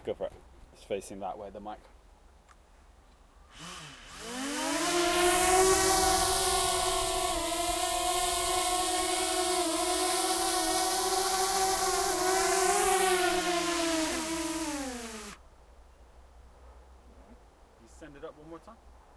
Go for it. It's facing that way, the mic. You send it up one more time.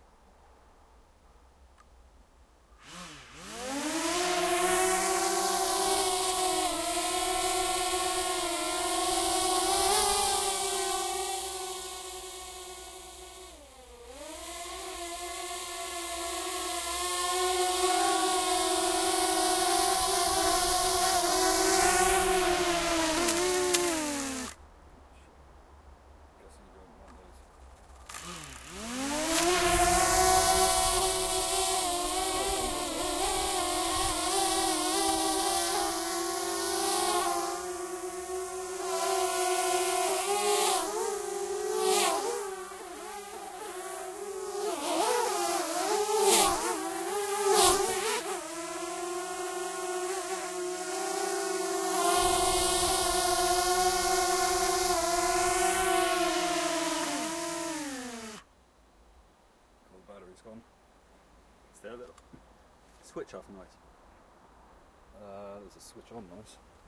Battery's gone. Is there a little Switch off noise. There's a switch on noise.